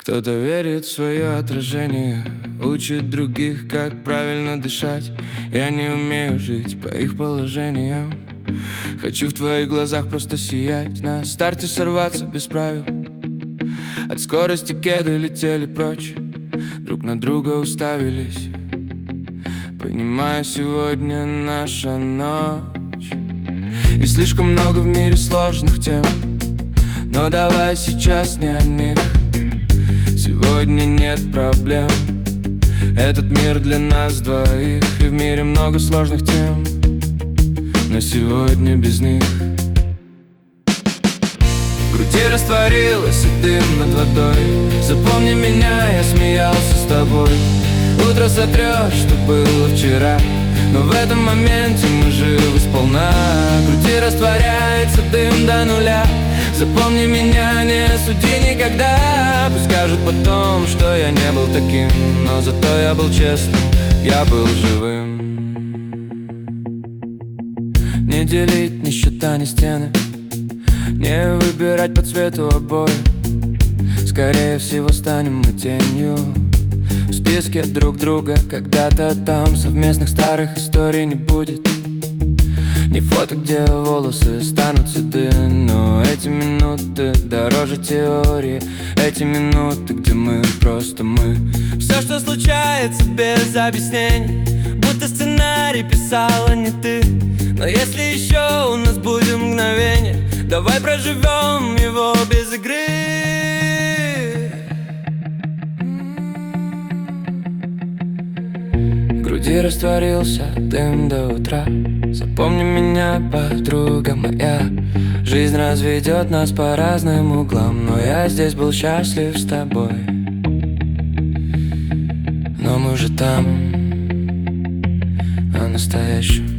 Кто-то верит в свое отражение, учит других, как правильно дышать. Я не умею жить по их положениям. Хочу в твоих глазах просто сиять, на старте сорваться без правил. От скорости кеды летели прочь, друг на друга уставились. Понимаю, сегодня наша ночь. И слишком много в мире сложных тем, но давай сейчас не о них. Сегодня нет проблем, этот мир для нас двоих. И в мире много сложных тем, но сегодня без них. В груди растворилась и дым над водой. Запомни меня, я смеялся с тобой. Утро сотрешь, что было вчера, но в этом моменте мы живы сполна. В груди растворяется дым до нуля. Запомни меня, не суди никогда. Пусть скажут потом, что я не был таким, но зато я был честным, я был живым. Не делить ни счета, ни стены, не выбирать по цвету обои. Скорее всего станем мы тенью в списке друг друга. Когда-то там совместных старых историй не будет. Не фото, где волосы станут седы, но эти минуты дороже теории. Эти минуты, где мы просто мы. Все, что случается без объяснений, будто сценарий писала не ты. Но если еще у нас будет мгновение, давай проживем его без игры. В груди растворился дым до утра. Запомни меня, подруга моя. Жизнь разведет нас по разным углам, но я здесь был счастлив с тобой. Но мы же там, о настоящем.